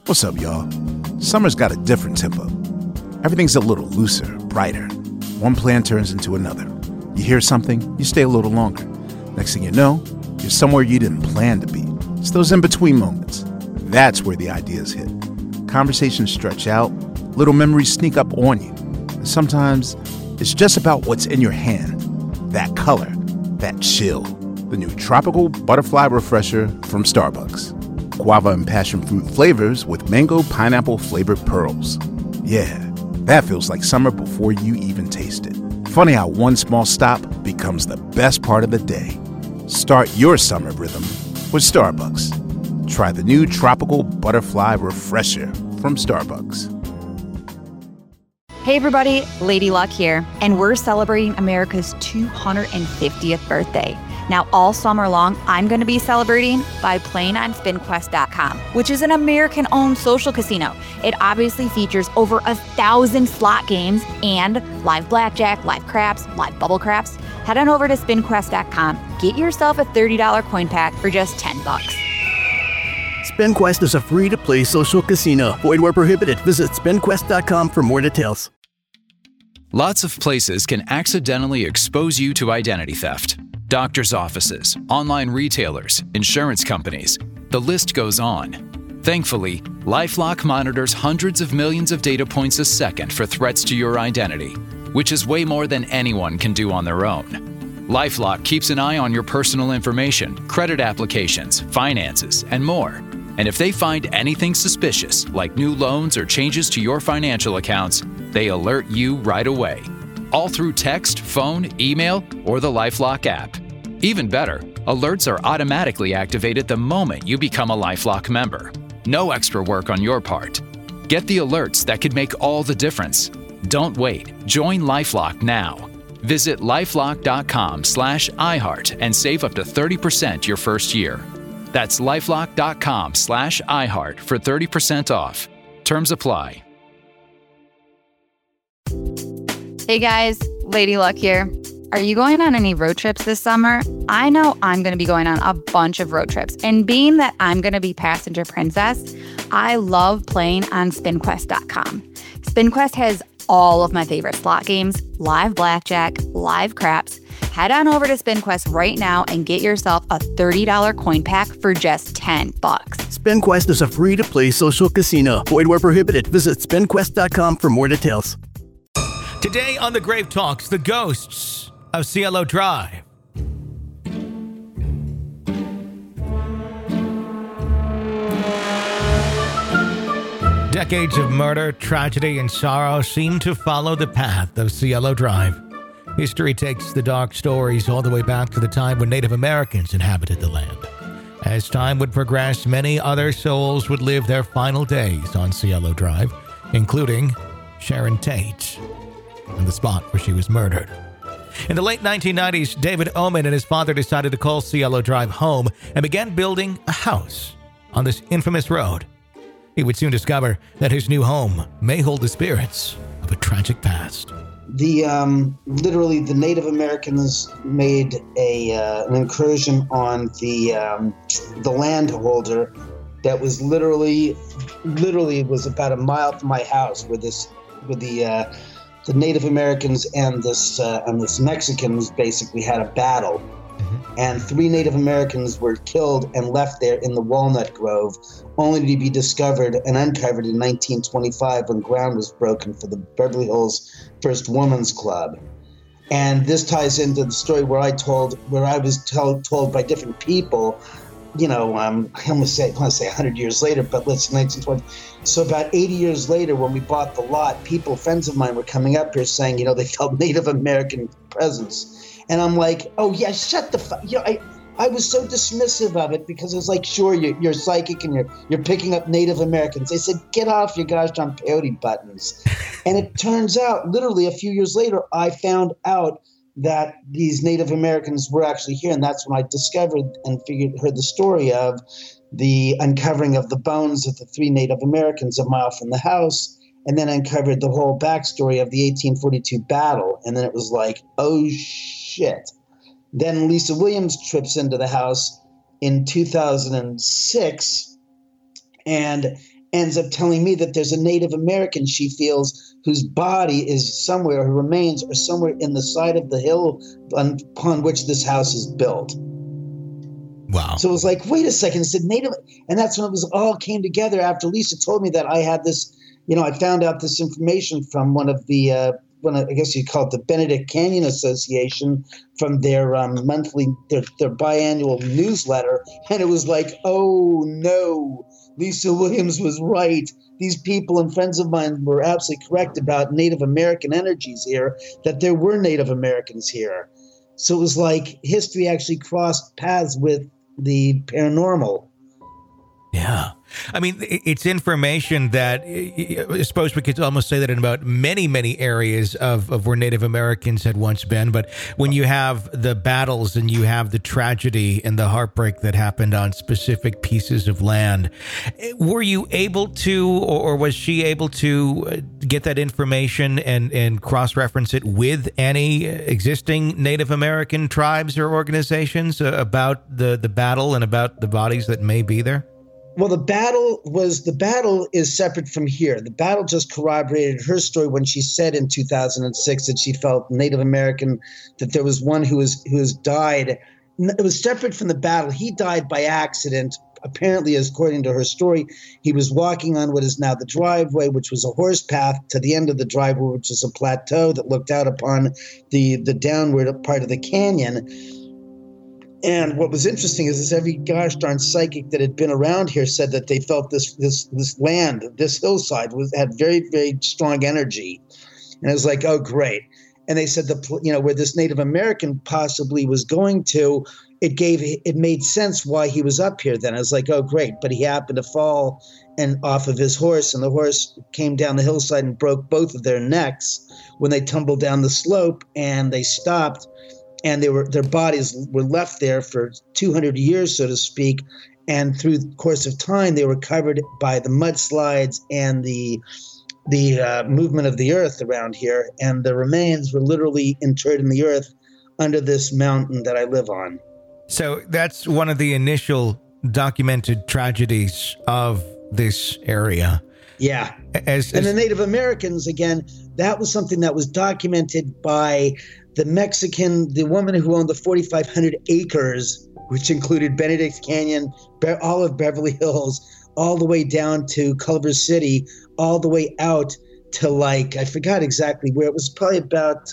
What's up, y'all? Summer's got a different tempo. Everything's a little looser, brighter. One plan turns into another. You hear something, you stay a little longer. Next thing you know, you're somewhere you didn't plan to be. It's those in-between moments. That's where the ideas hit. Conversations stretch out, little memories sneak up on you. And sometimes, it's just about what's in your hand. That color, that chill. The new Tropical Butterfly Refresher from Starbucks. Guava and passion fruit flavors with mango pineapple flavored pearls. Yeah, that feels like summer before you even taste it. Funny how one small stop becomes the best part of the day. Start your summer rhythm with Starbucks. Try the new Tropical Butterfly Refresher from Starbucks. Hey everybody, Lady Luck here, and we're celebrating America's 250th birthday. Now, all summer long, I'm going to be celebrating by playing on SpinQuest.com, which is an American-owned social casino. It obviously features over 1,000 slot games and live blackjack, live craps, live bubble craps. Head on over to SpinQuest.com. Get yourself a $30 coin pack for just $10. SpinQuest is a free-to-play social casino. Void where prohibited. Visit SpinQuest.com for more details. Lots of places can accidentally expose you to identity theft. Doctors' offices, online retailers, insurance companies. The list goes on. Thankfully, LifeLock monitors hundreds of millions of data points a second for threats to your identity, which is way more than anyone can do on their own. LifeLock keeps an eye on your personal information, credit applications, finances, and more. And if they find anything suspicious, like new loans or changes to your financial accounts, they alert you right away. All through text, phone, email, or the LifeLock app. Even better, alerts are automatically activated the moment you become a LifeLock member. No extra work on your part. Get the alerts that could make all the difference. Don't wait. Join LifeLock now. Visit lifelock.com/iHeart and save up to 30% your first year. That's lifelock.com/iHeart for 30% off. Terms apply. Hey guys, Lady Luck here. Are you going on any road trips this summer? I know I'm going to be going on a bunch of road trips. And being that I'm going to be passenger princess, I love playing on SpinQuest.com. SpinQuest has all of my favorite slot games, live blackjack, live craps. Head on over to SpinQuest right now and get yourself a $30 coin pack for just $10. SpinQuest is a free-to-play social casino. Void where prohibited. Visit SpinQuest.com for more details. Today on The Grave Talks, the ghosts of Cielo Drive. Decades of murder, tragedy, and sorrow seem to follow the path of Cielo Drive. History takes the dark stories all the way back to the time when Native Americans inhabited the land. As time would progress, many other souls would live their final days on Cielo Drive, including Sharon Tate, and the spot where she was murdered. In the late 1990s, David Oman and his father decided to call Cielo Drive home and began building a house on this infamous road. He would soon discover that his new home may hold the spirits of a tragic past. Literally, the Native Americans made an incursion on the landholder that was literally was about a mile from my house, where the Native Americans and this Mexicans basically had a battle. And 3 Native Americans were killed and left there in the walnut grove, only to be discovered and uncovered in 1925 when ground was broken for the Beverly Hills First Women's Club. And this ties into the story where I was told by different people, I want to say 100 years later, but let's say 1920. So about 80 years later, when we bought the lot, friends of mine were coming up here saying, they felt Native American presence. And I'm like, oh yeah, shut the fuck. I was so dismissive of it because it was like, sure, you're psychic and you're picking up Native Americans. They said, get off your gosh darn peyote buttons. And it turns out, literally a few years later, I found out that these Native Americans were actually here. And that's when I discovered and heard the story of the uncovering of the bones of the 3 Native Americans a mile from the house, and then uncovered the whole backstory of the 1842 battle. And then it was like, oh shit. Then Lisa Williams trips into the house in 2006, and ends up telling me that there's a Native American she feels whose body is somewhere, her remains are somewhere in the side of the hill upon which this house is built. Wow. So it was like, wait a second, it said Native, and that's when it was all came together after Lisa told me that I had this, I found out this information from one of the, I guess you call it the Benedict Canyon Association, from their monthly, their biannual newsletter. And it was like, oh no, Lisa Williams was right. These people and friends of mine were absolutely correct about Native American energies here, that there were Native Americans here. So it was like history actually crossed paths with the paranormal. Yeah. I mean, it's information that I suppose we could almost say that in about many, many areas of where Native Americans had once been. But when you have the battles and you have the tragedy and the heartbreak that happened on specific pieces of land, were you able to, or was she able to get that information and cross-reference it with any existing Native American tribes or organizations about the battle and about the bodies that may be there? Well, the battle is separate from here. The battle just corroborated her story when she said in 2006 that she felt Native American, that there was one who has died. It was separate from the battle. He died by accident. Apparently, according to her story, he was walking on what is now the driveway, which was a horse path, to the end of the driveway, which was a plateau that looked out upon the downward part of the canyon. And what was interesting is every gosh darn psychic that had been around here said that they felt this land, this hillside had very, very strong energy. And it was like, oh, great. And they said where this Native American possibly was going to, it made sense why he was up here then. I was like, oh, great. But he happened to fall off of his horse, and the horse came down the hillside and broke both of their necks when they tumbled down the slope, and they stopped. And their bodies were left there for 200 years, so to speak. And through the course of time, they were covered by the mudslides and the movement of the earth around here. And the remains were literally interred in the earth under this mountain that I live on. So that's one of the initial documented tragedies of this area. Yeah. And the Native Americans, again, that was something that was documented by the woman who owned the 4,500 acres, which included Benedict Canyon, all of Beverly Hills, all the way down to Culver City, all the way out to I forgot exactly where. It was probably about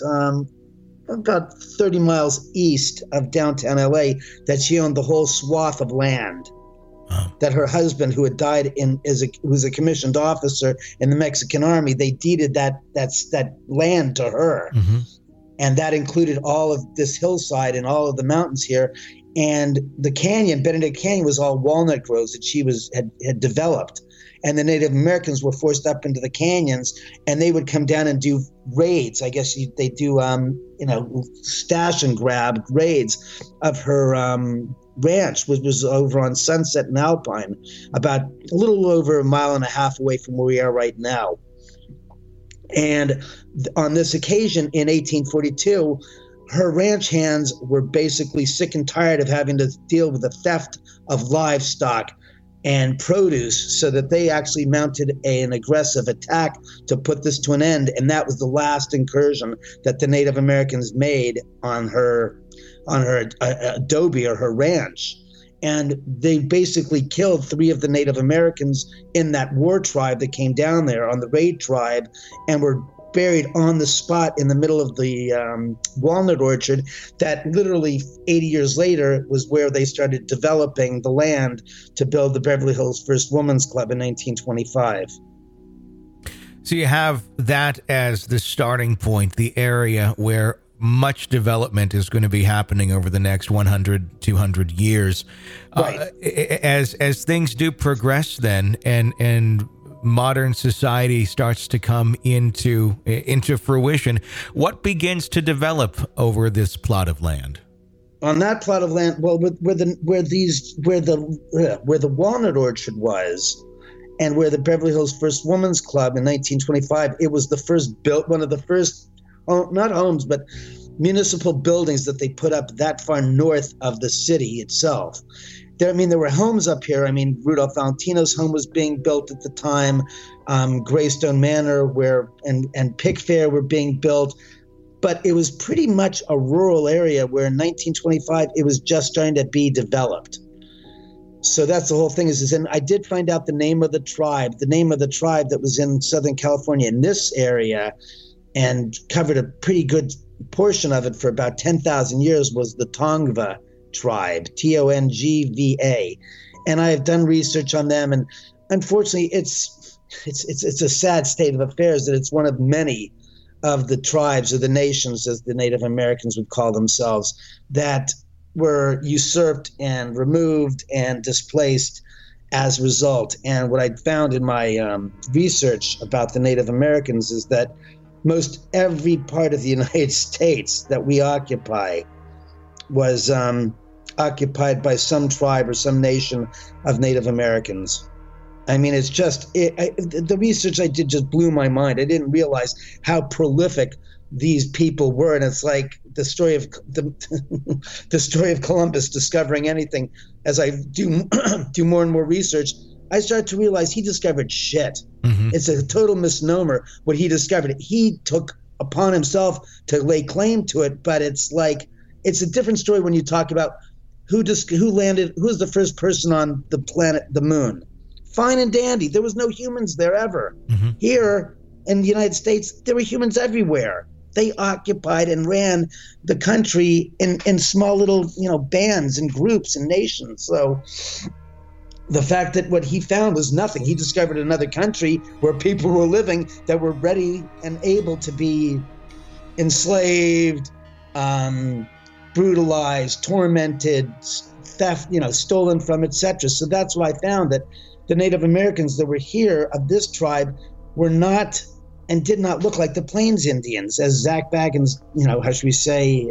30 miles east of downtown LA, that she owned the whole swath of land. Wow. That her husband, who had died who was a commissioned officer in the Mexican army, they deeded that land to her. Mm-hmm. And that included all of this hillside and all of the mountains here. And the canyon, Benedict Canyon, was all walnut groves that she had developed. And the Native Americans were forced up into the canyons, and they would come down and do raids. I guess they do, stash and grab raids of her ranch, which was over on Sunset and Alpine, about a little over 1.5 miles away from where we are right now. And on this occasion in 1842, her ranch hands were basically sick and tired of having to deal with the theft of livestock and produce, so that they actually mounted an aggressive attack to put this to an end. And that was the last incursion that the Native Americans made on her adobe, or her ranch. And they basically killed 3 of the Native Americans in that war tribe that came down there on the raid tribe, and were buried on the spot in the middle of the walnut orchard that literally 80 years later was where they started developing the land to build the Beverly Hills First Women's Club in 1925. So you have that as the starting point, the area where much development is going to be happening over the next 100, 200 years. Right. As things do progress then, and modern society starts to come into fruition, what begins to develop over this plot of land? On that plot of land, well, where the walnut orchard was, and where the Beverly Hills First Women's Club in 1925, it was one of the first, not homes, but municipal buildings that they put up that far north of the city itself. there were homes up here. I mean, Rudolph Valentino's home was being built at the time. Greystone Manor and Pickfair were being built. But it was pretty much a rural area where in 1925 it was just starting to be developed. So that's the whole thing and I did find out the name of the tribe that was in Southern California in this area and covered a pretty good portion of it for about 10,000 years was the Tongva tribe, Tongva. And I have done research on them, and unfortunately it's a sad state of affairs that it's one of many of the tribes or the nations, as the Native Americans would call themselves, that were usurped and removed and displaced as a result. And what I found in my research about the Native Americans is that most every part of the United States that we occupy was occupied by some tribe or some nation of Native Americans. I mean, it's just the research I did just blew my mind. I didn't realize how prolific these people were, and it's like the story of the story of Columbus discovering anything. As I do more and more research, I start to realize he discovered shit. Mm-hmm. It's a total misnomer what he discovered. He took upon himself to lay claim to it, but it's like it's a different story when you talk about who's the first person on the planet, the moon. Fine and dandy. There was no humans there ever. Mm-hmm. Here in the United States, there were humans everywhere. They occupied and ran the country in small little, bands and groups and nations. So the fact that what he found was nothing. He discovered another country where people were living that were ready and able to be enslaved, brutalized, tormented, theft, stolen from, etc. So that's why I found that the Native Americans that were here of this tribe were not and did not look like the Plains Indians, as Zach Baggins, how should we say,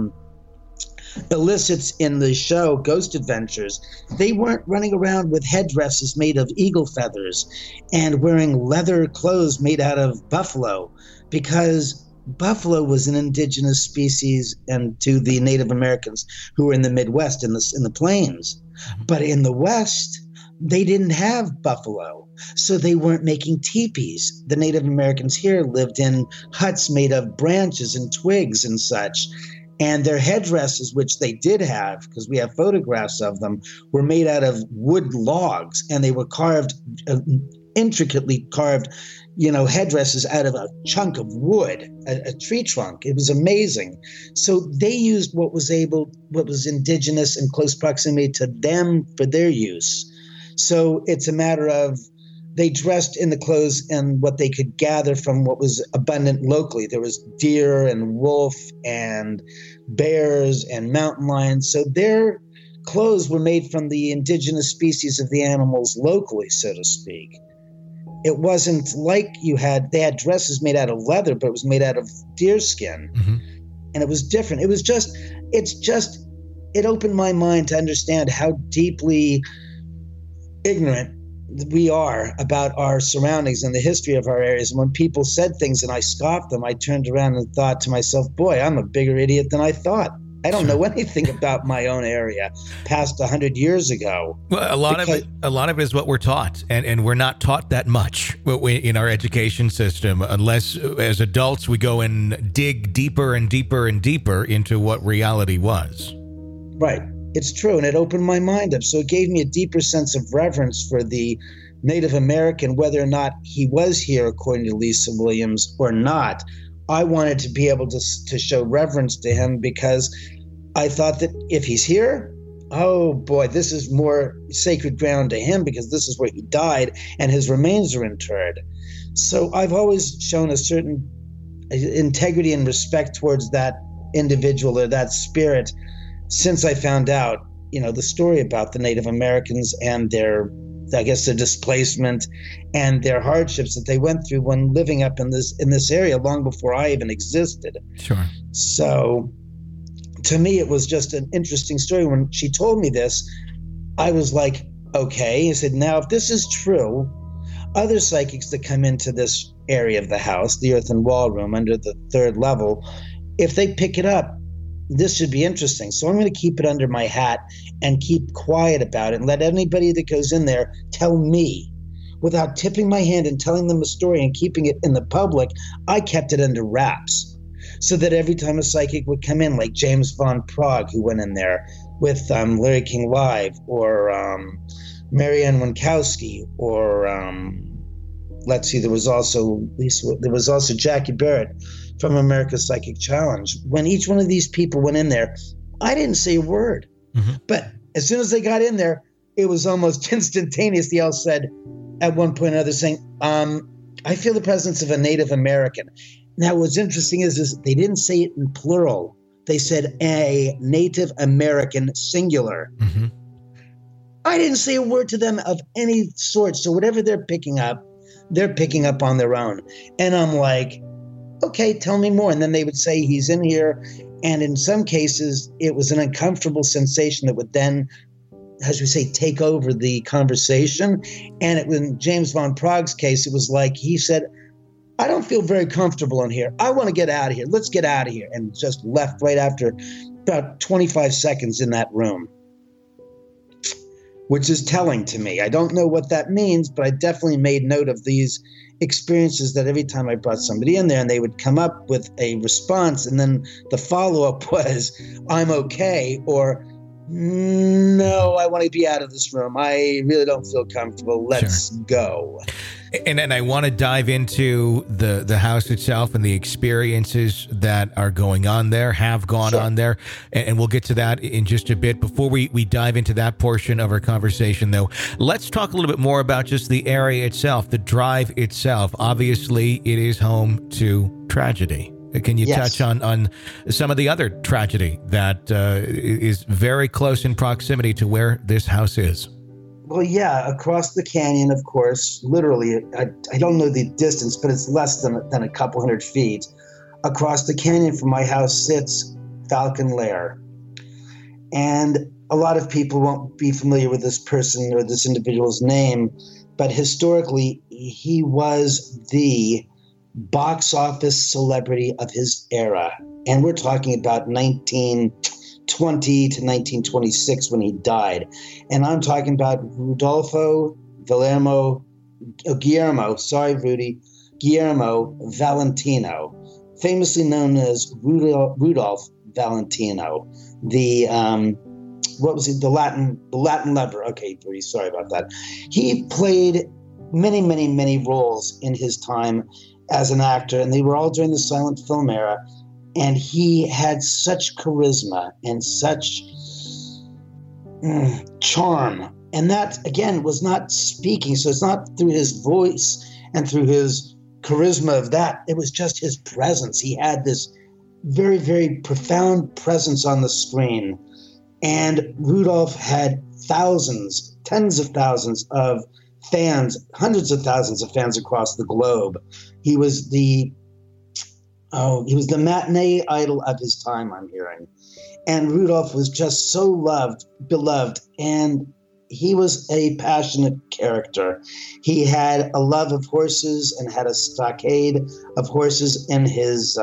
elicits in the show Ghost Adventures. They weren't running around with headdresses made of eagle feathers and wearing leather clothes made out of buffalo, because buffalo was an indigenous species and to the Native Americans who were in the Midwest, in the plains. But in the West, they didn't have buffalo, so they weren't making teepees. The Native Americans here lived in huts made of branches and twigs and such, and their headdresses, which they did have, because we have photographs of them, were made out of wood logs, and they were carved, intricately carved, headdresses out of a chunk of wood, a tree trunk. It was amazing. So they used what was indigenous and close proximity to them for their use. So it's a matter of they dressed in the clothes and what they could gather from what was abundant locally. There was deer and wolf and bears and mountain lions. So their clothes were made from the indigenous species of the animals locally, so to speak. It wasn't like they had dresses made out of leather, but it was made out of deer skin. Mm-hmm. And it was different. It opened my mind to understand how deeply ignorant we are about our surroundings and the history of our areas. And when people said things and I scoffed them, I turned around and thought to myself, boy, I'm a bigger idiot than I thought. I don't know anything about my own area past 100 years ago. Well, a lot of it is what we're taught, and we're not taught that much in our education system, unless as adults we go and dig deeper and deeper and deeper into what reality was. Right. It's true, and it opened my mind up. So it gave me a deeper sense of reverence for the Native American, whether or not he was here, according to Lisa Williams, or not. I wanted to be able to show reverence to him, because I thought that if he's here, oh boy, this is more sacred ground to him, because this is where he died and his remains are interred. So I've always shown a certain integrity and respect towards that individual or that spirit since I found out, the story about the Native Americans and their displacement and their hardships that they went through when living up in this area long before I even existed. Sure. So to me, it was just an interesting story. When she told me this, I was like, okay. I said, now, if this is true, other psychics that come into this area of the house, the earthen wall room under the third level, if they pick it up, this should be interesting. So I'm going to keep it under my hat and keep quiet about it and let anybody that goes in there tell me. Without tipping my hand and telling them a story and keeping it in the public, I kept it under wraps. So that every time a psychic would come in, like James Von Prague, who went in there with Larry King Live, or Marianne Winkowski, or there was also Jackie Barrett from America's Psychic Challenge. When each one of these people went in there, I didn't say a word. Mm-hmm. But as soon as they got in there, it was almost instantaneous. They all said at one point or another saying, I feel the presence of a Native American. Now, what's interesting is they didn't say it in plural. They said a Native American singular. Mm-hmm. I didn't say a word to them of any sort. So whatever they're picking up on their own. And I'm like, okay, tell me more. And then they would say he's in here. And in some cases, it was an uncomfortable sensation that would then, as we say, take over the conversation. And in James Von Prague's case, it was like he said, I don't feel very comfortable in here. I want to get out of here. Let's get out of here. And just left right after about 25 seconds in that room, which is telling to me. I don't know what that means, but I definitely made note of these experiences that every time I brought somebody in there and they would come up with a response, and then the follow-up was, I'm okay, or no, I want to be out of this room. I really don't feel comfortable. Let's go. And I want to dive into the house itself and the experiences that are going on there, have gone on there. And we'll get to that in just a bit. Before we dive into that portion of our conversation, though, let's talk a little bit more about just the area itself, the drive itself. Obviously, it is home to tragedy. Can you touch on some of the other tragedy that is very close in proximity to where this house is? Well, yeah, across the canyon, of course, literally, I don't know the distance, but it's less than a couple hundred feet. Across the canyon from my house sits Falcon Lair. And a lot of people won't be familiar with this person or this individual's name, but historically, he was the box office celebrity of his era. And we're talking about 1920 to 1926 when he died. And I'm talking about Guillermo Valentino, famously known as Rudolph Valentino, the the Latin lover. Okay, Rudy, sorry about that. He played many, many, many roles in his time as an actor, and they were all during the silent film era. And he had such charisma and such charm. And that, again, was not speaking. So it's not through his voice and through his charisma of that. It was just his presence. He had this very, very profound presence on the screen. And Rudolph had thousands, tens of thousands of fans, hundreds of thousands of fans across the globe. He was the matinee idol of his time, I'm hearing. And Rudolph was just so beloved, and he was a passionate character. He had a love of horses and had a stockade of horses in his,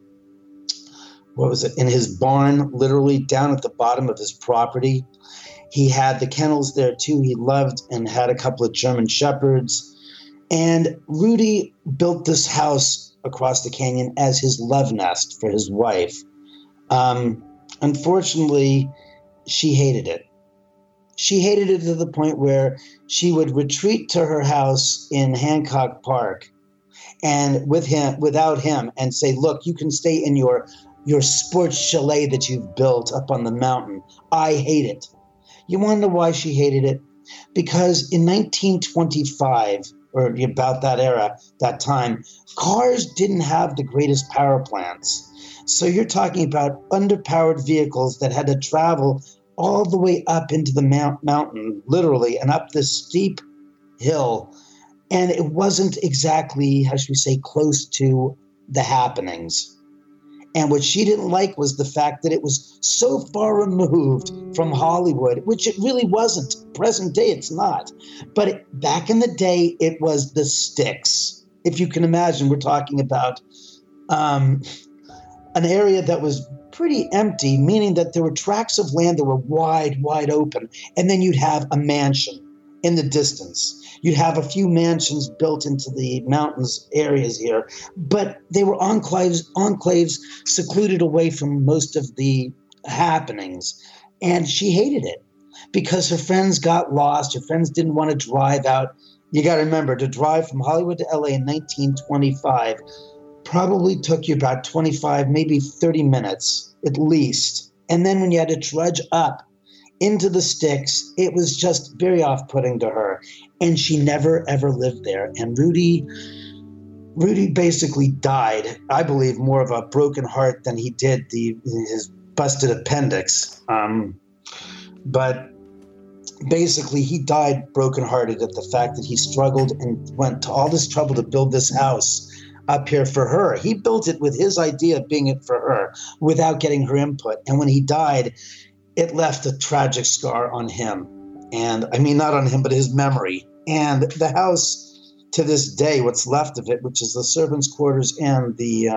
in his barn, literally down at the bottom of his property. He had the kennels there too. He loved and had a couple of German shepherds. And Rudy built this house across the canyon as his love nest for his wife. Unfortunately, she hated it. She hated it to the point where she would retreat to her house in Hancock Park and without him, and say, look, you can stay in your sports chalet that you've built up on the mountain. I hate it. You want to know why she hated it? Because in 1925, or about that time, cars didn't have the greatest power plants. So you're talking about underpowered vehicles that had to travel all the way up into the mountain, literally, and up this steep hill. And it wasn't exactly, how should we say, close to the happenings. And what she didn't like was the fact that it was so far removed from Hollywood, which it really wasn't. Present day, it's not. But back in the day, it was the sticks. If you can imagine, we're talking about an area that was pretty empty, meaning that there were tracts of land that were wide open. And then you'd have a mansion in the distance. You'd have a few mansions built into the mountains areas here, but they were enclaves secluded away from most of the happenings. And she hated it because her friends got lost. Her friends didn't want to drive out. You got to remember, to drive from Hollywood to LA in 1925 probably took you about 25, maybe 30 minutes at least. And then when you had to trudge up into the sticks, it was just very off-putting to her. And she never, ever lived there. And Rudy basically died, I believe, more of a broken heart than he did his busted appendix. But basically, he died brokenhearted at the fact that he struggled and went to all this trouble to build this house up here for her. He built it with his idea of being it for her without getting her input. And when he died, it left a tragic scar on him. And I mean, not on him, but his memory. And the house to this day, what's left of it, which is the servants' quarters and the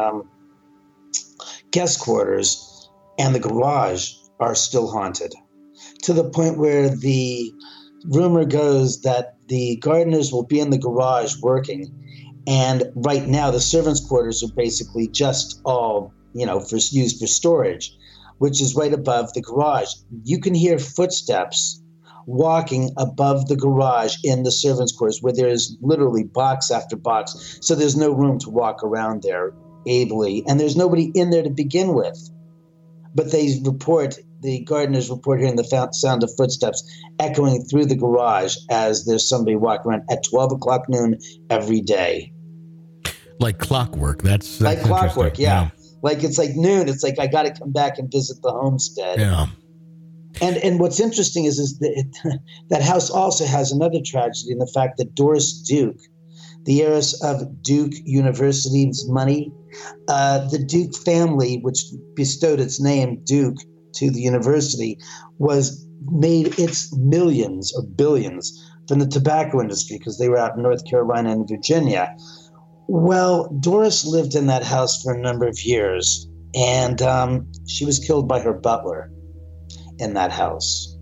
guest quarters and the garage, are still haunted, to the point where the rumor goes that the gardeners will be in the garage working. And right now, the servants' quarters are basically just all, used for storage, which is right above the garage. You can hear footsteps walking above the garage in the servants' quarters, where there's literally box after box. So there's no room to walk around there ably. And there's nobody in there to begin with. But the gardeners report hearing the sound of footsteps echoing through the garage as there's somebody walking around at 12 o'clock noon every day. Like clockwork. That's like clockwork, yeah. Like it's like noon. It's like I got to come back and visit the homestead. Yeah. And what's interesting is that that house also has another tragedy in the fact that Doris Duke, the heiress of Duke University's money, the Duke family, which bestowed its name Duke to the university, made its millions or billions from the tobacco industry because they were out in North Carolina and Virginia. Well, Doris lived in that house for a number of years, and she was killed by her butler in that house.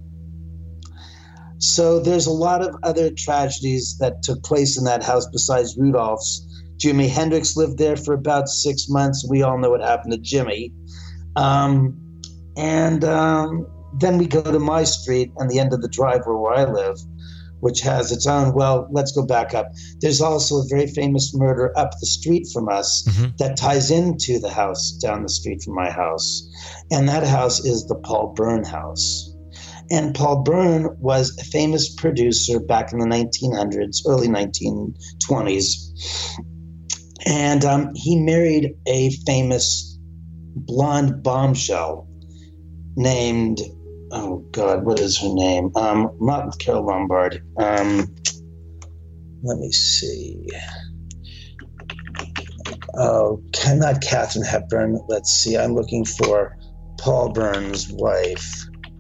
So there's a lot of other tragedies that took place in that house besides Rudolph's. Jimi Hendrix lived there for about 6 months. We all know what happened to Jimmy. Then we go to my street and the end of the driveway where I live, which has its own, let's go back up. There's also a very famous murder up the street from us that ties into the house down the street from my house. And that house is the Paul Bern house. And Paul Bern was a famous producer back in the 1900s, early 1920s. And he married a famous blonde bombshell named, oh God, what is her name? Not Carole Lombard. Let me see. Oh, not Katharine Hepburn. Let's see. I'm looking for Paul Bern's wife.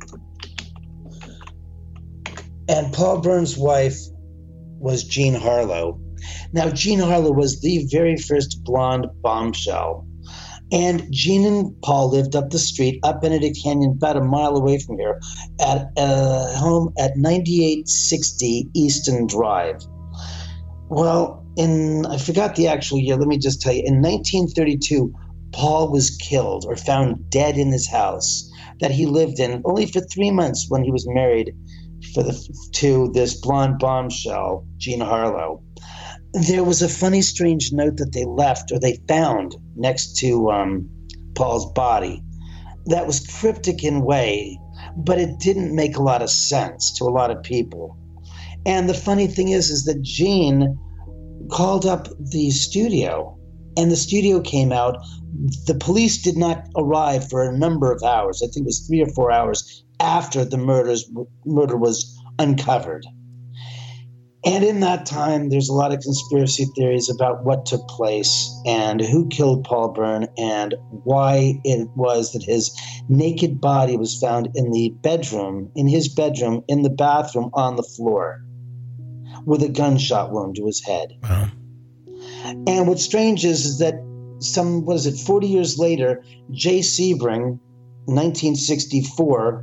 And Paul Bern's wife was Jean Harlow. Now, Jean Harlow was the very first blonde bombshell. And Jean and Paul lived up the street, up Benedict Canyon, about a mile away from here, at a home at 9860 Easton Drive. Well, I forgot the actual year. Let me just tell you. In 1932, Paul was killed or found dead in his house that he lived in only for 3 months when he was married to this blonde bombshell, Jean Harlow. There was a funny, strange note that they found next to Paul's body that was cryptic in way, but it didn't make a lot of sense to a lot of people. And the funny thing is that Jean called up the studio, and the studio came out. The police did not arrive for a number of hours. I think it was 3 or 4 hours after the murder was uncovered. And in that time, there's a lot of conspiracy theories about what took place and who killed Paul Bern and why it was that his naked body was found in his bedroom, in the bathroom, on the floor, with a gunshot wound to his head. Wow. And what's strange is that 40 years later, Jay Sebring, 1964,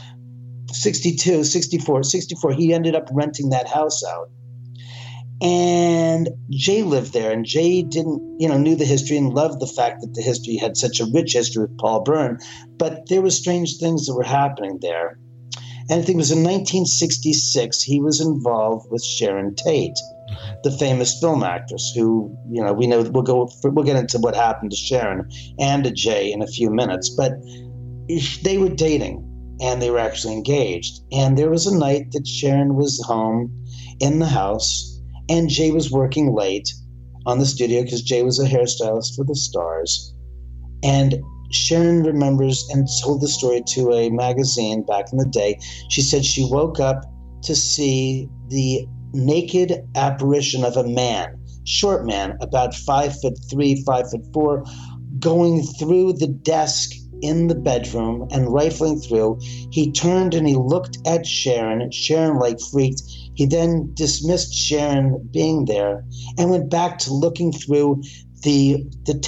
64, he ended up renting that house out. And Jay lived there, and Jay knew the history and loved the fact that the history had such a rich history with Paul Byrne, but there were strange things that were happening there. And I think it was in 1966, he was involved with Sharon Tate, the famous film actress who, we know we'll get into what happened to Sharon and to Jay in a few minutes, but they were dating and they were actually engaged. And there was a night that Sharon was home in the house and Jay was working late on the studio because Jay was a hairstylist for the Stars. And Sharon remembers and told the story to a magazine back in the day. She said she woke up to see the naked apparition of a man, short man, about 5'3", 5'4", going through the desk in the bedroom and rifling through. He turned and he looked at Sharon. Sharon freaked. He then dismissed Sharon being there and went back to looking through his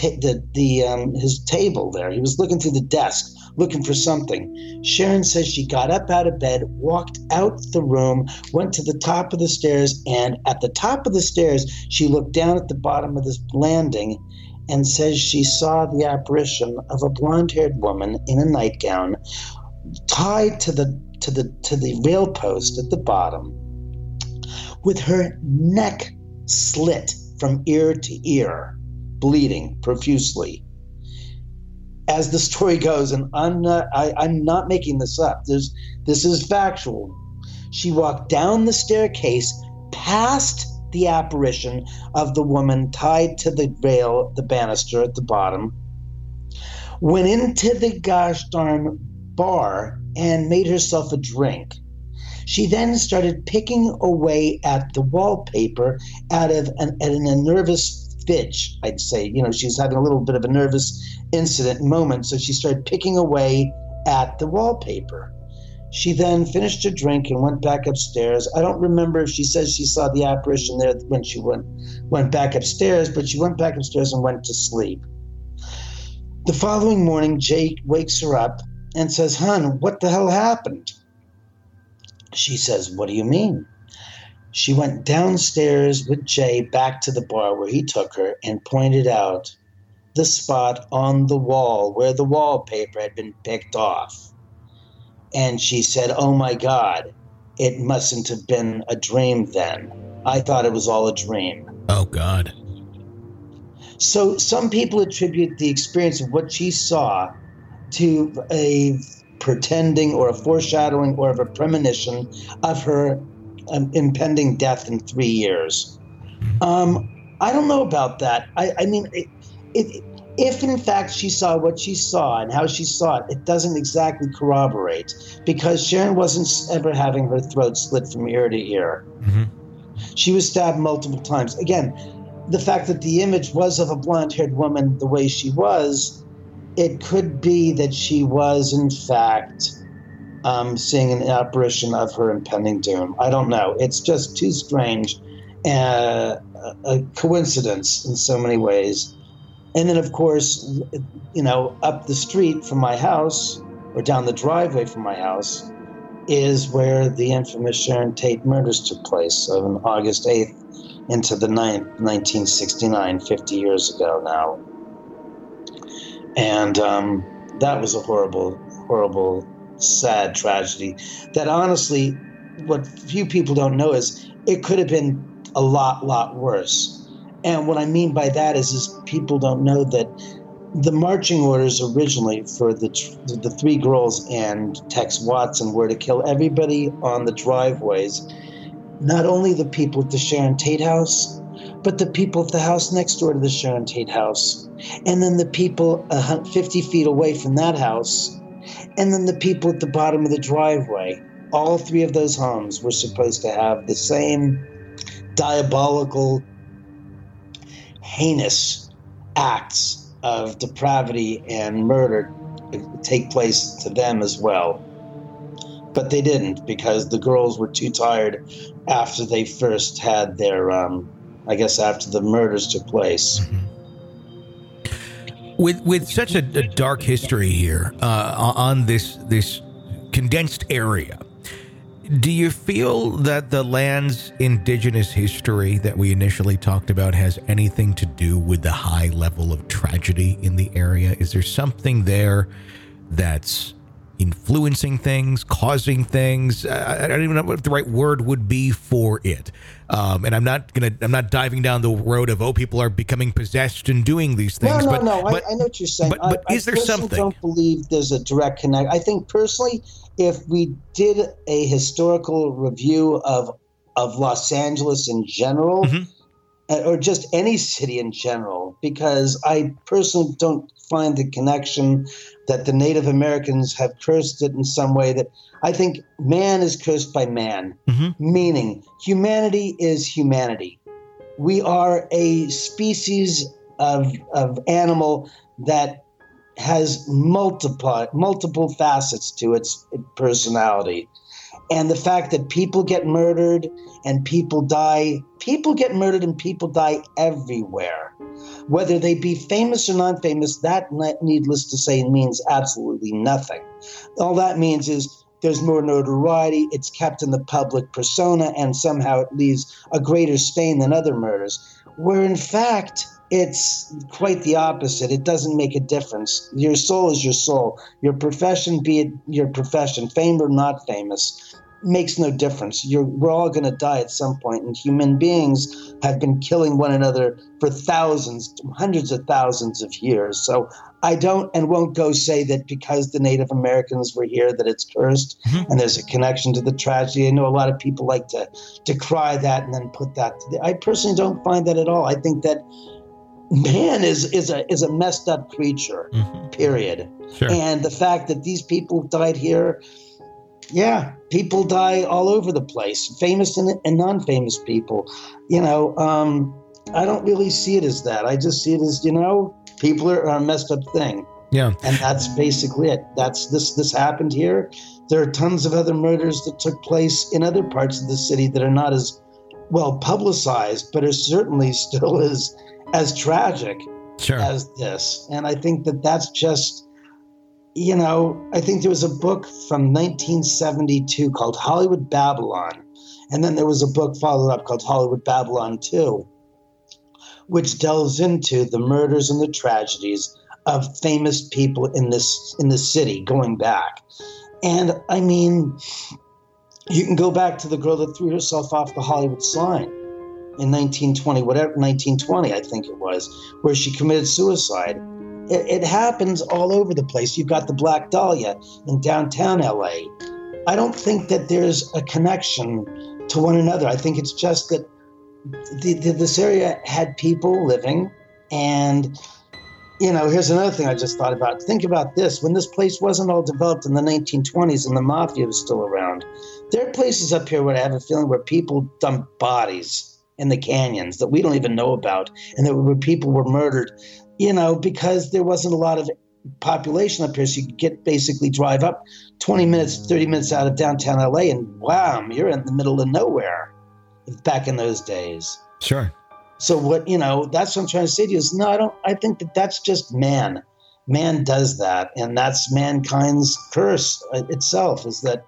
table there. He was looking through the desk, looking for something. Sharon says she got up out of bed, walked out the room, went to the top of the stairs, and at the top of the stairs, she looked down at the bottom of this landing and says she saw the apparition of a blonde-haired woman in a nightgown tied to the rail post at the bottom, with her neck slit from ear to ear, bleeding profusely. As the story goes, and I'm not making this up, this is factual. She walked down the staircase past the apparition of the woman tied to the rail, the banister at the bottom, went into the gosh darn bar and made herself a drink. She then started picking away at the wallpaper out of a nervous fidge, I'd say. She was having a little bit of a nervous incident moment, so she started picking away at the wallpaper. She then finished her drink and went back upstairs. I don't remember if she says she saw the apparition there when she went back upstairs, but she went back upstairs and went to sleep. The following morning, Jake wakes her up and says, "Hon, what the hell happened?" She says, "What do you mean?" She went downstairs with Jay back to the bar where he took her and pointed out the spot on the wall where the wallpaper had been picked off. And she said, "Oh my God, it mustn't have been a dream then. I thought it was all a dream." Oh God. So some people attribute the experience of what she saw to a pretending or a foreshadowing or of a premonition of her impending death in 3 years. I don't know about that. I mean, if in fact she saw what she saw and how she saw it, it doesn't exactly corroborate, because Sharon wasn't ever having her throat slit from ear to ear. Mm-hmm. She was stabbed multiple times. Again, the fact that the image was of a blonde-haired woman the way she was, it could be that she was in fact seeing an apparition of her impending doom. I don't know. It's just too strange, a coincidence in so many ways. And then, of course, up the street from my house, or down the driveway from my house, is where the infamous Sharon Tate murders took place on August 8th into the 9th, 1969, 50 years ago now. And that was a horrible, horrible, sad tragedy that honestly, what few people don't know is it could have been a lot worse. And what I mean by that is people don't know that the marching orders originally for the three girls and Tex Watson were to kill everybody on the driveways, not only the people at the Sharon Tate house, but the people at the house next door to the Sharon Tate house, and then the people 50 feet away from that house, and then the people at the bottom of the driveway. All three of those homes were supposed to have the same diabolical, heinous acts of depravity and murder take place to them as well. But they didn't, because the girls were too tired after they first had their, after the murders took place. With such a dark history here on this condensed area, do you feel that the land's indigenous history that we initially talked about has anything to do with the high level of tragedy in the area? Is there something there that's influencing things, causing things? I don't even know what the right word would be for it. And I'm not diving down the road of, people are becoming possessed and doing these things. No. I know what you're saying. But is there something? I don't believe there's a direct connect. I think personally, if we did a historical review of Los Angeles in general, or just any city in general, because I personally don't find the connection that the Native Americans have cursed it in some way, that I think man is cursed by man, meaning humanity is humanity. We are a species of animal that has multiple facets to its personality. And the fact that people get murdered and people die everywhere. Whether they be famous or non-famous, that, needless to say, means absolutely nothing. All that means is there's more notoriety, it's kept in the public persona, and somehow it leaves a greater stain than other murders. Where in fact, it's quite the opposite. It doesn't make a difference. Your soul is your soul. Your profession, be it your profession, famed or not famous, makes no difference. We're all going to die at some point, and human beings have been killing one another for hundreds of thousands of years. So I don't and won't go say that because the Native Americans were here that it's cursed and there's a connection to the tragedy. I know a lot of people like to decry that and then put that. I personally don't find that at all. I think that man is a messed up creature, period. Sure. And the fact that these people died here, yeah, people die all over the place, famous and non-famous people. I don't really see it as that. I just see it as, people are a messed up thing. Yeah. And that's basically it. This happened here. There are tons of other murders that took place in other parts of the city that are not as well publicized, but are certainly still as tragic as this. And I think that that's just, I think there was a book from 1972 called Hollywood Babylon. And then there was a book followed up called Hollywood Babylon 2, which delves into the murders and the tragedies of famous people in the city going back. And I mean, you can go back to the girl that threw herself off the Hollywood sign in 1920, I think it was, where she committed suicide. It happens all over the place. You've got the Black Dahlia in downtown LA. I don't think that there's a connection to one another. I think it's just that this area had people living. And, here's another thing I just thought about. Think about this. When this place wasn't all developed in the 1920s and the mafia was still around, there are places up here where I have a feeling where people dump bodies in the canyons that we don't even know about, and where people were murdered. Because there wasn't a lot of population up here, so you could basically drive up 20 minutes, 30 minutes out of downtown LA, and wham, you're in the middle of nowhere back in those days. Sure. So that's what I'm trying to say to you is, no, I think that that's just man. Man does that, and that's mankind's curse itself, is that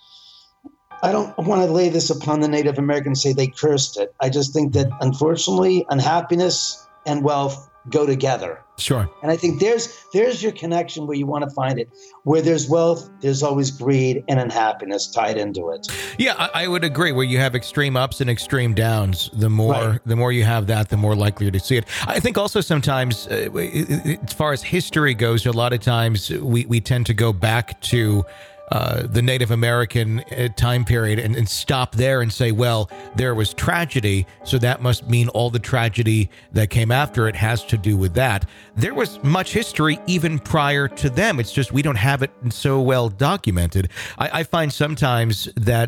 I don't want to lay this upon the Native Americans, say they cursed it. I just think that, unfortunately, unhappiness and wealth go together. Sure. And I think there's your connection where you want to find it. Where there's wealth, there's always greed and unhappiness tied into it. Yeah, I would agree. Where you have extreme ups and extreme downs, the more you have that, the more likely to see it. I think also sometimes, as far as history goes, a lot of times we tend to go back to the Native American time period and stop there and say, well, there was tragedy, so that must mean all the tragedy that came after it has to do with that. There was much history even prior to them. It's just we don't have it so well documented. I find sometimes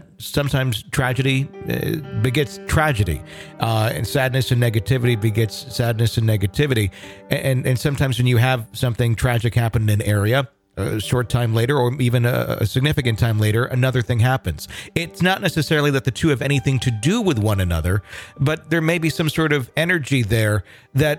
tragedy begets tragedy, and sadness and negativity begets sadness and negativity. And sometimes when you have something tragic happen in an area, a short time later, or even a significant time later, another thing happens. It's not necessarily that the two have anything to do with one another, but there may be some sort of energy there that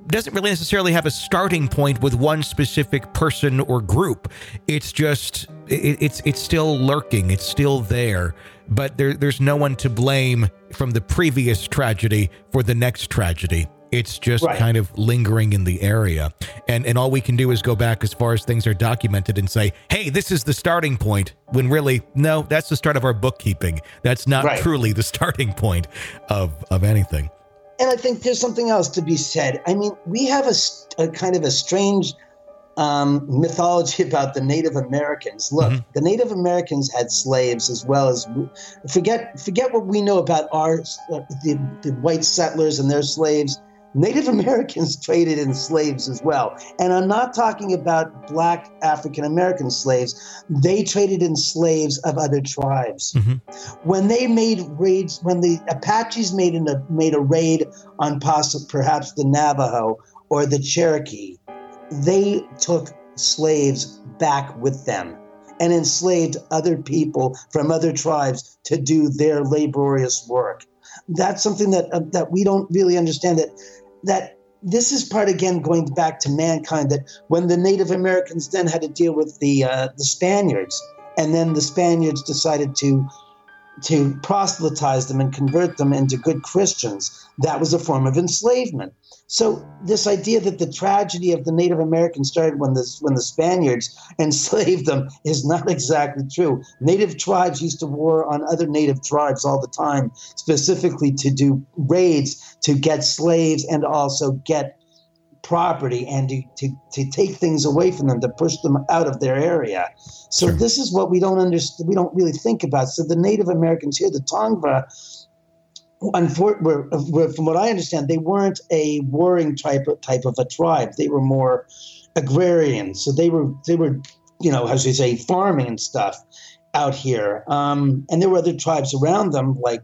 doesn't really necessarily have a starting point with one specific person or group. It's just, it's still lurking. It's still there. But there's no one to blame from the previous tragedy for the next tragedy. It's just kind of lingering in the area. And all we can do is go back as far as things are documented and say, hey, this is the starting point. When really, no, that's the start of our bookkeeping. That's not truly the starting point of anything. And I think there's something else to be said. I mean, we have a kind of a strange mythology about the Native Americans. Look, the Native Americans had slaves as well as forget what we know about the white settlers and their slaves. Native Americans traded in slaves as well. And I'm not talking about black African American slaves. They traded in slaves of other tribes. When they made raids, when the Apaches made a raid on perhaps the Navajo or the Cherokee, they took slaves back with them and enslaved other people from other tribes to do their laborious work. That's something that we don't really understand, that this is part, again, going back to mankind, that when the Native Americans then had to deal with the Spaniards, and then the Spaniards decided to proselytize them and convert them into good Christians, that was a form of enslavement. So this idea that the tragedy of the Native Americans started when the Spaniards enslaved them is not exactly true. Native tribes used to war on other native tribes all the time, specifically to do raids, to get slaves and also get property and to take things away from them, to push them out of their area. So this is what we don't understand. We don't really think about. So the Native Americans here, the Tongva, from what I understand, they weren't a warring type of a tribe. They were more agrarian. So they were, as we say, farming and stuff out here. And there were other tribes around them, like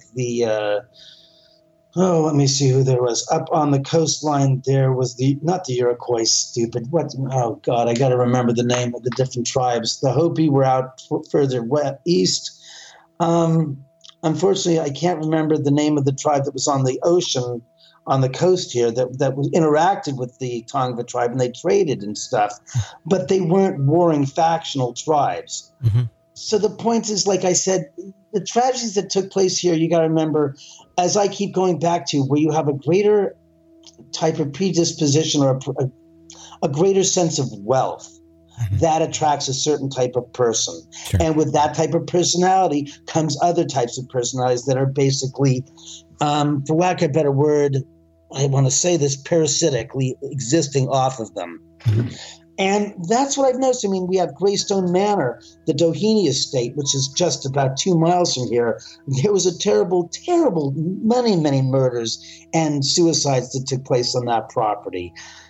let me see who there was. Up on the coastline, there was not the Iroquois, oh God, I got to remember the name of the different tribes. The Hopi were out further east. Unfortunately, I can't remember the name of the tribe that was on the ocean, on the coast here, that was interacted with the Tongva tribe, and they traded and stuff. But they weren't warring factional tribes. So the point is, like I said, the tragedies that took place here, you got to remember, as I keep going back to, where you have a greater type of predisposition or a greater sense of wealth, that attracts a certain type of person. And with that type of personality comes other types of personalities that are basically, for lack of a better word, I want to say this, parasitically existing off of them. And that's what I've noticed. I mean, we have Greystone Manor, the Doheny estate, which is just about 2 miles from here. There was a terrible, terrible, many, many murders and suicides that took place on that property.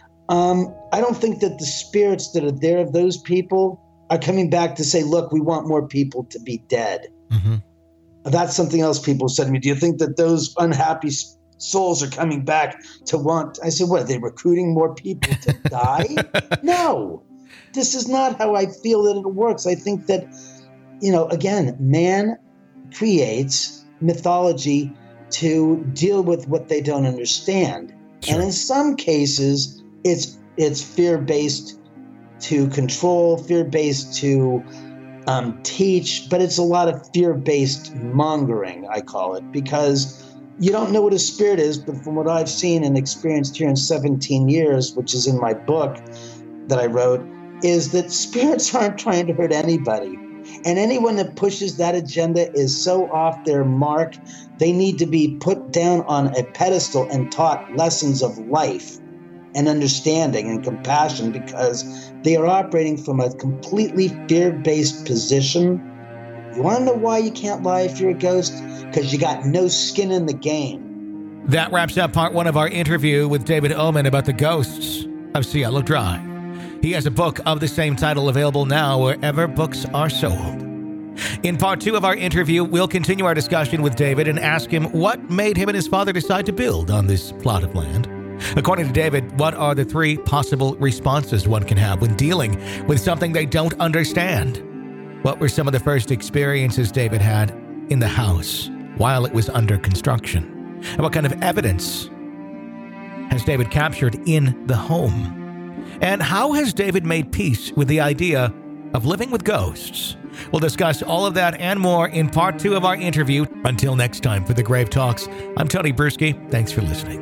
I don't think that the spirits that are there of those people are coming back to say, look, we want more people to be dead. That's something else people said to me. Do you think that those unhappy souls are coming back to want? I said, what, are they recruiting more people to die? No, this is not how I feel that it works. I think that, again, man creates mythology to deal with what they don't understand. And in some cases, it's fear-based to control, fear-based to teach, but it's a lot of fear-based mongering, I call it, because you don't know what a spirit is. But from what I've seen and experienced here in 17 years, which is in my book that I wrote, is that spirits aren't trying to hurt anybody. And anyone that pushes that agenda is so off their mark, they need to be put down on a pedestal and taught lessons of life and understanding and compassion, because they are operating from a completely fear-based position. You want to know why you can't lie if you're a ghost? Because you got no skin in the game. That wraps up part 1 of our interview with David Oman about the ghosts of Cielo Drive. He has a book of the same title available now wherever books are sold. In part 2 of our interview, we'll continue our discussion with David and ask him what made him and his father decide to build on this plot of land. According to David, what are the 3 possible responses one can have when dealing with something they don't understand? What were some of the first experiences David had in the house while it was under construction? And what kind of evidence has David captured in the home? And how has David made peace with the idea of living with ghosts? We'll discuss all of that and more in part 2 of our interview. Until next time, for the Grave Talks, I'm Tony Bruschi. Thanks for listening.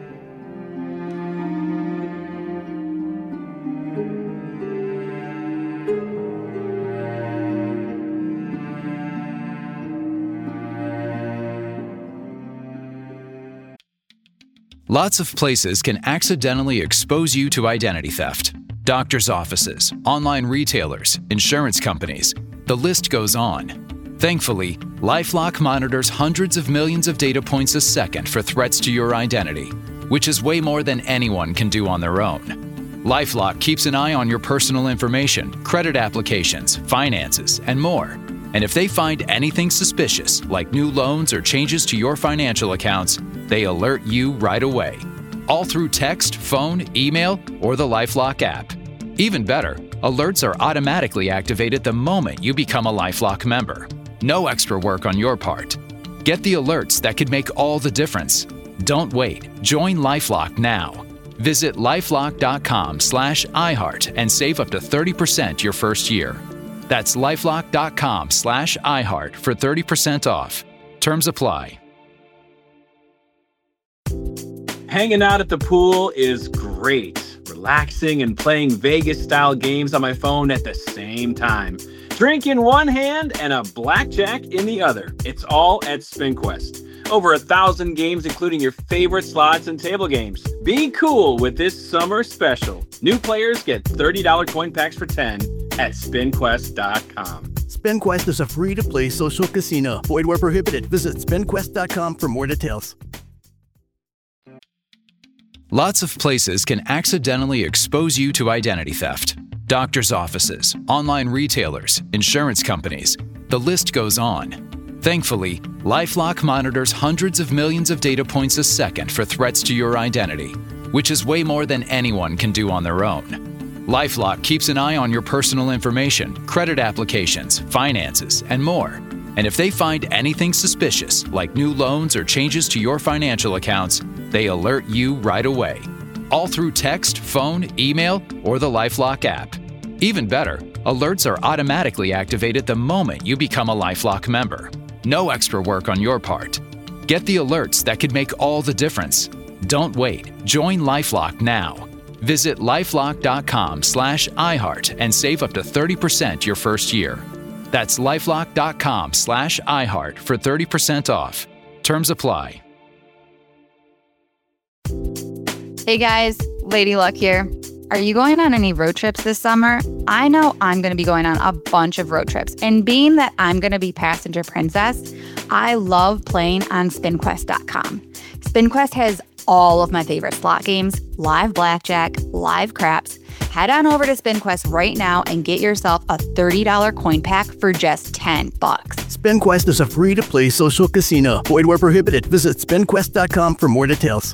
Lots of places can accidentally expose you to identity theft. Doctors' offices, online retailers, insurance companies. The list goes on. Thankfully, LifeLock monitors hundreds of millions of data points a second for threats to your identity, which is way more than anyone can do on their own. LifeLock keeps an eye on your personal information, credit applications, finances, and more. And if they find anything suspicious, like new loans or changes to your financial accounts, they alert you right away. All through text, phone, email, or the LifeLock app. Even better, alerts are automatically activated the moment you become a LifeLock member. No extra work on your part. Get the alerts that could make all the difference. Don't wait. Join LifeLock now. Visit lifelock.com/iHeart and save up to 30% your first year. That's lifelock.com/iHeart for 30% off. Terms apply. Hanging out at the pool is great. Relaxing and playing Vegas-style games on my phone at the same time. Drink in one hand and a blackjack in the other. It's all at SpinQuest. Over 1,000 games, including your favorite slots and table games. Be cool with this summer special. New players get $30 coin packs for 10 at SpinQuest.com. SpinQuest is a free-to-play social casino. Void where prohibited. Visit SpinQuest.com for more details. Lots of places can accidentally expose you to identity theft. Doctors' offices, online retailers, insurance companies. The list goes on. Thankfully, LifeLock monitors hundreds of millions of data points a second for threats to your identity, which is way more than anyone can do on their own. LifeLock keeps an eye on your personal information, credit applications, finances, and more. And if they find anything suspicious, like new loans or changes to your financial accounts, they alert you right away. All through text, phone, email, or the LifeLock app. Even better, alerts are automatically activated the moment you become a LifeLock member. No extra work on your part. Get the alerts that could make all the difference. Don't wait. Join LifeLock now. Visit lifelock.com/iHeart and save up to 30% your first year. That's lifelock.com/iHeart for 30% off. Terms apply. Hey guys, Lady Luck here. Are you going on any road trips this summer? I know I'm going to be going on a bunch of road trips. And being that I'm going to be passenger princess, I love playing on SpinQuest.com. SpinQuest has all of my favorite slot games, live blackjack, live craps. Head on over to SpinQuest right now and get yourself a $30 coin pack for just $10. SpinQuest is a free-to-play social casino. Void where prohibited. Visit SpinQuest.com for more details.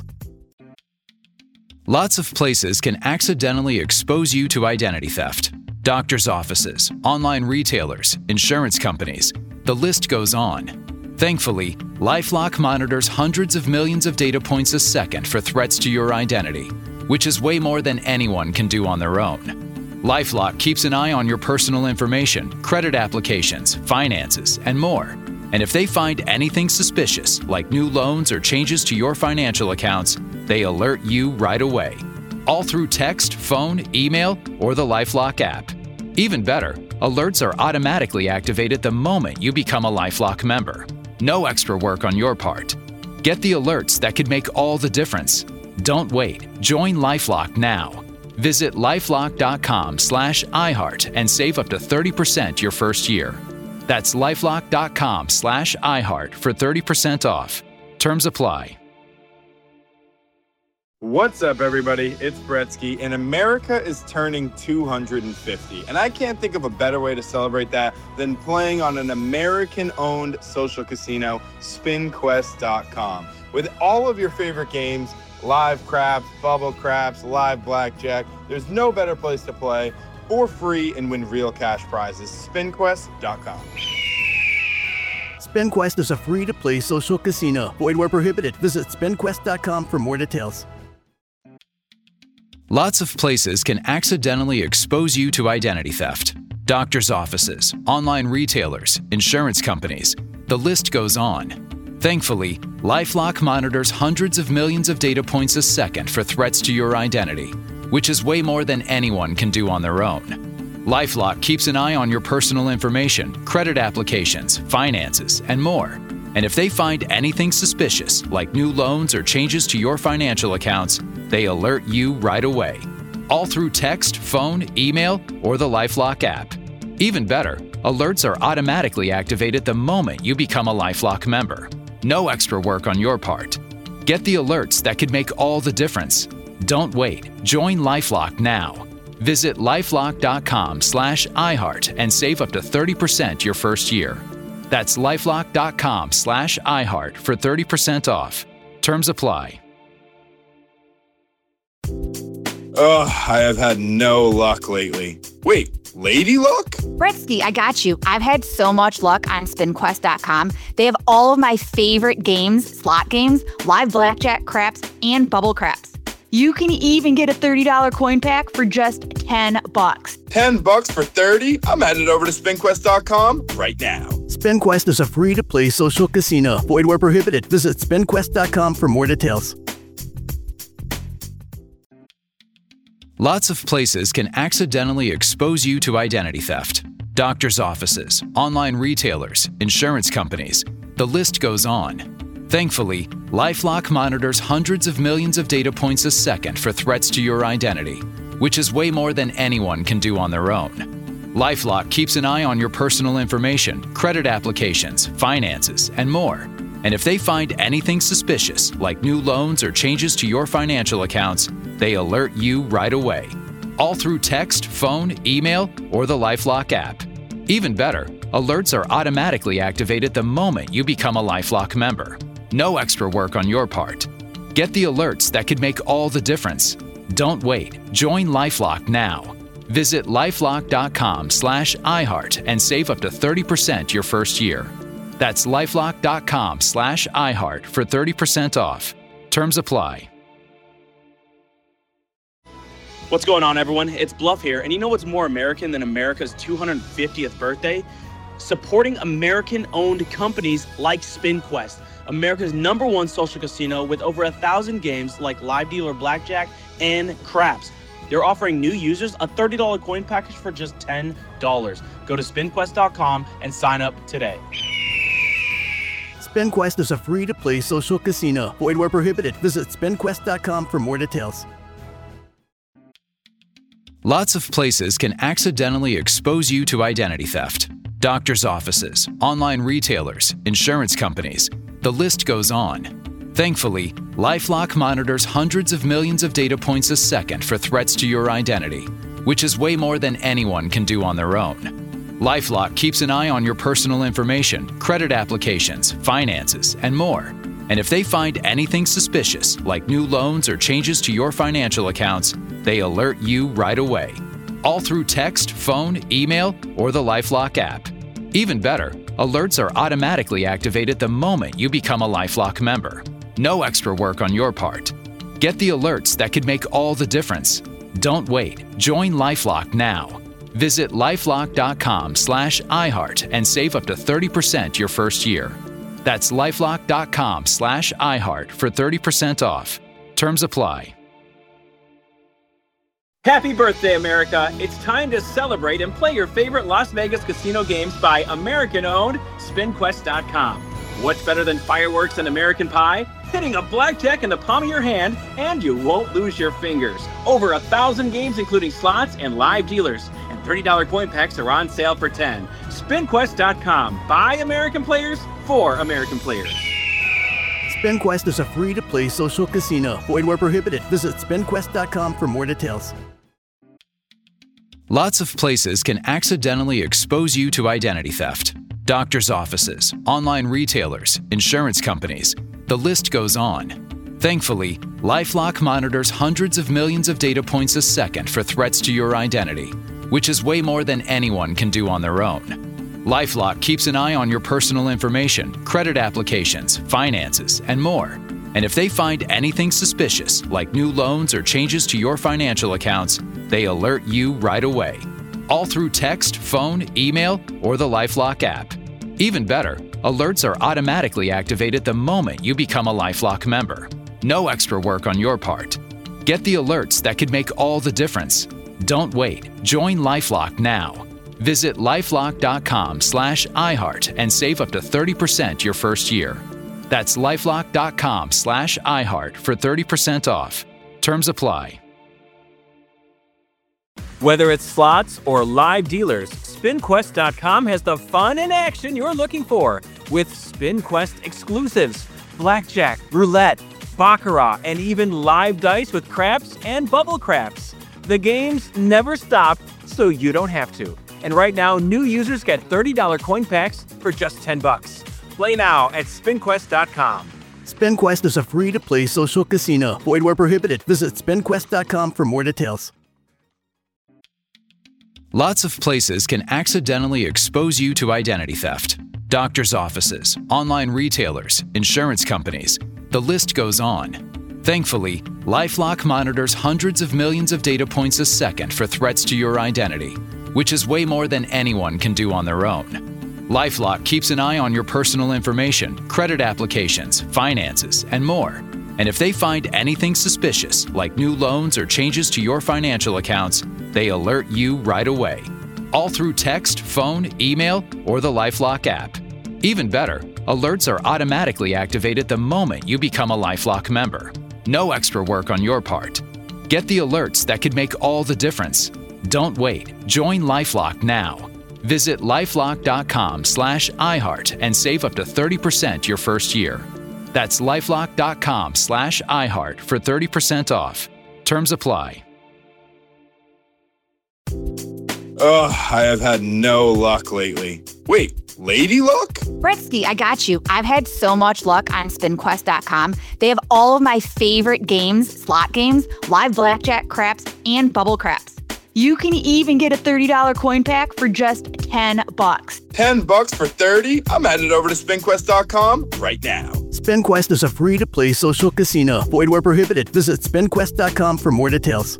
Lots of places can accidentally expose you to identity theft. Doctors' offices, online retailers, insurance companies. The list goes on. Thankfully, LifeLock monitors hundreds of millions of data points a second for threats to your identity, which is way more than anyone can do on their own. LifeLock keeps an eye on your personal information, credit applications, finances, and more. And if they find anything suspicious, like new loans or changes to your financial accounts, they alert you right away. All through text, phone, email, or the LifeLock app. Even better, alerts are automatically activated the moment you become a LifeLock member. No extra work on your part. Get the alerts that could make all the difference. Don't wait. Join LifeLock now. Visit lifelock.com/iHeart and save up to 30% your first year. That's lifelock.com/iHeart for 30% off. Terms apply. What's up, everybody? It's Bretsky, and America is turning 250. And I can't think of a better way to celebrate that than playing on an American-owned social casino, SpinQuest.com. With all of your favorite games, live craps, bubble craps, live blackjack, there's no better place to play for free and win real cash prizes. SpinQuest.com. SpinQuest is a free-to-play social casino. Void where prohibited. Visit SpinQuest.com for more details. Lots of places can accidentally expose you to identity theft. Doctors' offices, online retailers, insurance companies. The list goes on. Thankfully, LifeLock monitors hundreds of millions of data points a second for threats to your identity, which is way more than anyone can do on their own. LifeLock keeps an eye on your personal information, credit applications, finances, and more. And if they find anything suspicious, like new loans or changes to your financial accounts, they alert you right away. All through text, phone, email, or the LifeLock app. Even better, alerts are automatically activated the moment you become a LifeLock member. No extra work on your part. Get the alerts that could make all the difference. Don't wait. Join LifeLock now. Visit lifelock.com/iHeart and save up to 30% your first year. That's lifelock.com/iHeart for 30% off. Terms apply. Oh, I have had no luck lately. Wait, lady luck? Bretsky, I got you. I've had so much luck on SpinQuest.com. They have all of my favorite games, slot games, live blackjack, craps, and bubble craps. You can even get a $30 coin pack for just $10. $10 for 30? I'm headed over to SpinQuest.com right now. SpinQuest is a free-to-play social casino. Void where prohibited. Visit SpinQuest.com for more details. Lots of places can accidentally expose you to identity theft. Doctors' offices, online retailers, insurance companies. The list goes on. Thankfully, LifeLock monitors hundreds of millions of data points a second for threats to your identity, which is way more than anyone can do on their own. LifeLock keeps an eye on your personal information, credit applications, finances, and more. And if they find anything suspicious, like new loans or changes to your financial accounts, they alert you right away. All through text, phone, email, or the LifeLock app. Even better, alerts are automatically activated the moment you become a LifeLock member. No extra work on your part. Get the alerts that could make all the difference. Don't wait. Join LifeLock now. Visit lifelock.com/iHeart and save up to 30% your first year. That's lifelock.com/iHeart for 30% off. Terms apply. What's going on, everyone? It's Bluff here, and you know what's more American than America's 250th birthday? Supporting American-owned companies like SpinQuest, America's #1 social casino with over 1,000 games like live dealer blackjack and craps. They're offering new users a $30 coin package for just $10. Go to SpinQuest.com and sign up today. SpinQuest is a free-to-play social casino. Void where prohibited. Visit SpinQuest.com for more details. Lots of places can accidentally expose you to identity theft. Doctors' offices, online retailers, insurance companies. The list goes on. Thankfully, LifeLock monitors hundreds of millions of data points a second for threats to your identity, which is way more than anyone can do on their own. LifeLock keeps an eye on your personal information, credit applications, finances, and more. And if they find anything suspicious, like new loans or changes to your financial accounts, they alert you right away. All through text, phone, email, or the LifeLock app. Even better, alerts are automatically activated the moment you become a LifeLock member. No extra work on your part. Get the alerts that could make all the difference. Don't wait. Join LifeLock now. Visit lifelock.com/iHeart and save up to 30% your first year. That's lifelock.com/iHeart for 30% off. Terms apply. Happy birthday, America. It's time to celebrate and play your favorite Las Vegas casino games by American-owned SpinQuest.com. What's better than fireworks and American pie? Hitting a blackjack in the palm of your hand, and you won't lose your fingers. Over 1,000 games, including slots and live dealers. And $30 coin packs are on sale for $10. SpinQuest.com. By American players, for American players. SpinQuest is a free-to-play social casino. Void where prohibited. Visit SpinQuest.com for more details. Lots of places can accidentally expose you to identity theft. Doctors' offices, online retailers, insurance companies. The list goes on. Thankfully, LifeLock monitors hundreds of millions of data points a second for threats to your identity, which is way more than anyone can do on their own. LifeLock keeps an eye on your personal information, credit applications, finances, and more. And if they find anything suspicious, like new loans or changes to your financial accounts, they alert you right away. All through text, phone, email, or the LifeLock app. Even better, alerts are automatically activated the moment you become a LifeLock member. No extra work on your part. Get the alerts that could make all the difference. Don't wait. Join LifeLock now. Visit lifelock.com/iHeart and save up to 30% your first year. That's lifelock.com/iHeart for 30% off. Terms apply. Whether it's slots or live dealers, SpinQuest.com has the fun and action you're looking for with SpinQuest exclusives, blackjack, roulette, baccarat, and even live dice with craps and bubble craps. The games never stop, so you don't have to. And right now, new users get $30 coin packs for just $10. Play now at SpinQuest.com. SpinQuest is a free-to-play social casino. Void where prohibited. Visit SpinQuest.com for more details. Lots of places can accidentally expose you to identity theft. Doctors' offices, online retailers, insurance companies. The list goes on. Thankfully, LifeLock monitors hundreds of millions of data points a second for threats to your identity, which is way more than anyone can do on their own. LifeLock keeps an eye on your personal information, credit applications, finances, and more. And if they find anything suspicious, like new loans or changes to your financial accounts, they alert you right away. All through text, phone, email, or the LifeLock app. Even better, alerts are automatically activated the moment you become a LifeLock member. No extra work on your part. Get the alerts that could make all the difference. Don't wait. Join LifeLock now. Visit lifelock.com/iHeart and save up to 30% your first year. That's lifelock.com/iHeart for 30% off. Terms apply. I have had no luck lately. Wait, lady luck? Bretsky, I got you. I've had so much luck on SpinQuest.com. They have all of my favorite games, slot games, live blackjack, craps, and bubble craps. You can even get a $30 coin pack for just $10. $10 for 30? I'm headed over to SpinQuest.com right now. SpinQuest is a free-to-play social casino. Void where prohibited. Visit SpinQuest.com for more details.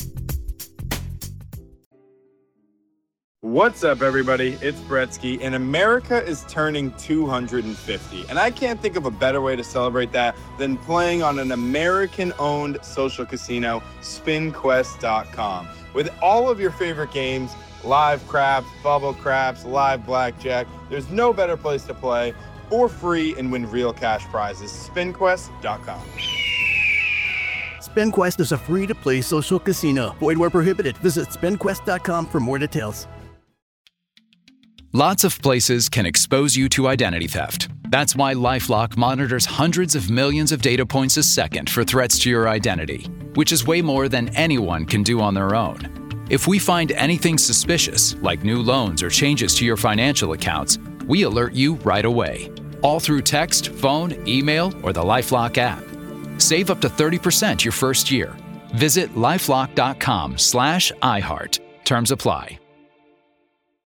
What's up, everybody? It's Bretsky, and America is turning 250. And I can't think of a better way to celebrate that than playing on an American-owned social casino, SpinQuest.com. With all of your favorite games, live craps, bubble craps, live blackjack, there's no better place to play for free and win real cash prizes. SpinQuest.com. SpinQuest is a free-to-play social casino. Void where prohibited. Visit SpinQuest.com for more details. Lots of places can expose you to identity theft. That's why LifeLock monitors hundreds of millions of data points a second for threats to your identity, which is way more than anyone can do on their own. If we find anything suspicious, like new loans or changes to your financial accounts, we alert you right away. All through text, phone, email, or the LifeLock app. Save up to 30% your first year. Visit lifelock.com/iHeart. Terms apply.